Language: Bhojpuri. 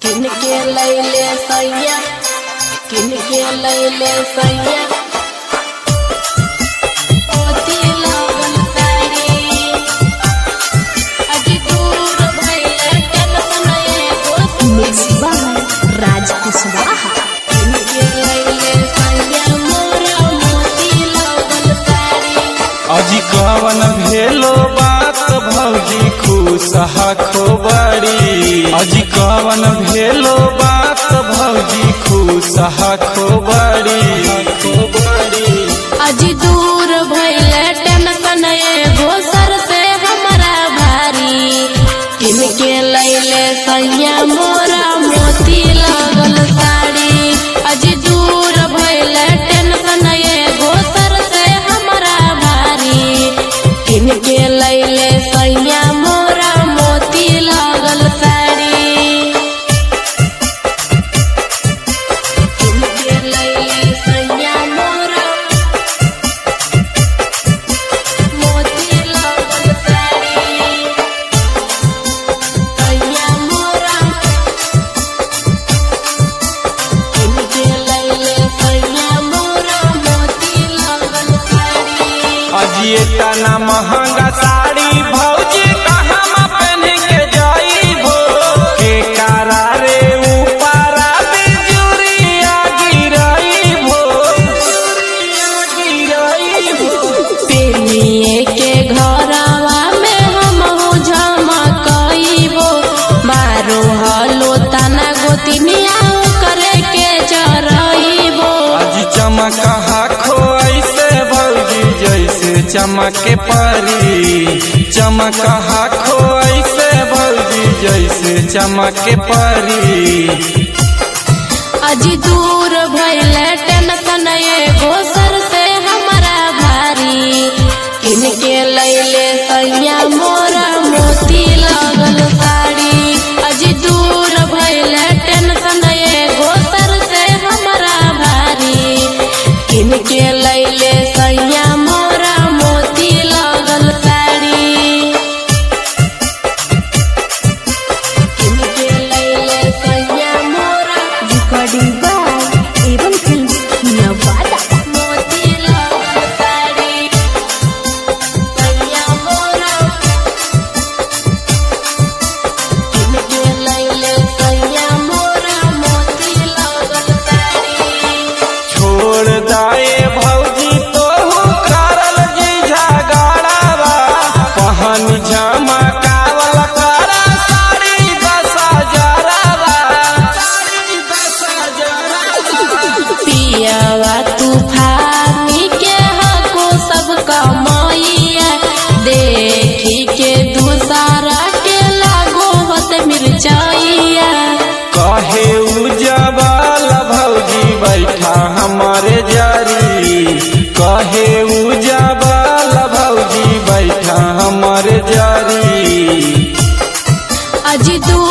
किनके लैले सैया किनके लैले सैया ओती लागल साड़ी अजी दूर भइले टेंशन एगो मिक्सबा राज कुशवाहा किनके लैले सैया मोरा मोती लागल साड़ी अजी कवन भेलो बात भौजी खुशहा खोबड़ी अजी कवन भेलो बात भौजी खुशहा खोबड़ी अजी दूर भइले टेंशन एगो सर से हमरा भारी किनके लैले सैया मोरा मोती लागल साड़ी अजी दूर भइले टेंशन एगो सर से हमरा भारी किनके लैले सैया मोरा मोती लागल साड़ी किनके लैले सैया मोरा मोती लागल साड़ी सैया मोरा किनके लैले सैया मोरा मोती लागल साड़ी अजी इतना महंगा साड़ी भौजी कहाँ पहन के जाइबो के कारा रे ऊपरा बिजुरिया गिराइबो पेनिए के घरवा में हमहु झमकइबो मारो हलो तना गोतिनिया करे के जरइबो अजी चमकहा खो ऐसे भौजी जैसे चमके परी चमकहा खो ऐसे भौजी जैसे चमके परी अजी दूर भइले टेंशन एगो सर से हमरा भारी किनके लैले सैया मोरा मोती लागल साड़ी अजी दूर भइले टेंशन एगो सर से हमरा भारी किनके लैले सैया मोरा मोती लागल साड़ी किनके लैले सैया मोरा रिकॉर्डिंग बाय एवं फिल्म नवादा मोती लागल साड़ी सैया मोरा किनके लैले सैया मोरा मोती लागल साड़ी छोड़ दाए भौजी तोहू करल जी झगड़ावा पहन झमकावल करा साड़ी 10,000 पियावा तूफानी के हको सब कमाइया देखी के दूसरा के लागो होत मिर्चाइया कहे उजबल भौजी बैठा हमारे जारी कहे उजबल भौजी बैठा हमारे जारी अजी दूर